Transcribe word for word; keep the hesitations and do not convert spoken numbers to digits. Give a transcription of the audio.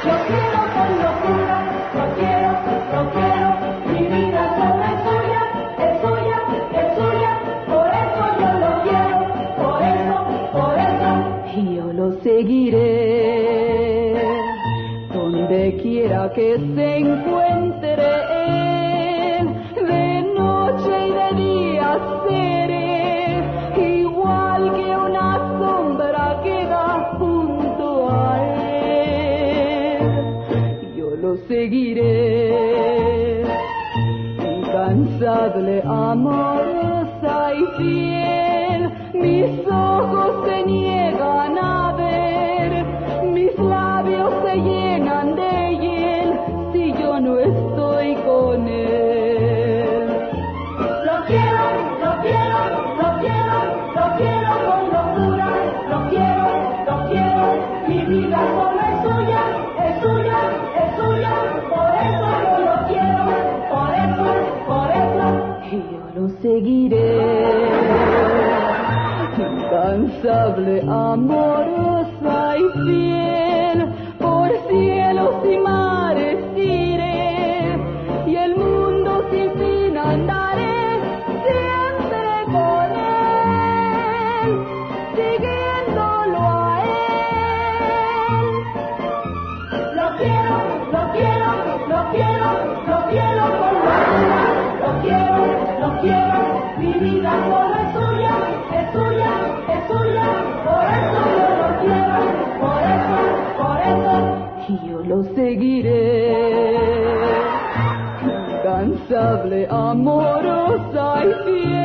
lo quiero con locura, lo quiero, lo quiero, mi vida solo es suya, es suya, es suya, por eso yo lo quiero, por eso, por eso, y yo lo seguiré, donde quiera que se encuentre él, de noche y de día seré, igual que una sombra que va junto a él, yo lo seguiré, incansable, amorosa y fiel, mis ojos se niegan a ver, mis labios se llenan de hiel, si yo no estoy con él. Lo quiero, lo quiero, lo quiero, lo quiero con locura, lo quiero, lo quiero, mi vida solo es suya, es suya, es suya, por eso yo lo quiero, por eso, por eso, y yo lo seguiré, incansable, amorosa y fiel, por cielos y mares iré, y el mundo sin fin andaré, siempre con él, siguiéndolo a él. Lo quiero, lo quiero, lo quiero, lo quiero con locura, lo quiero, lo quiero, mi vida solo es suya, es suya, es suya, por eso yo lo quiero, por eso, por eso, y yo lo seguiré, incansable, amorosa y fiel.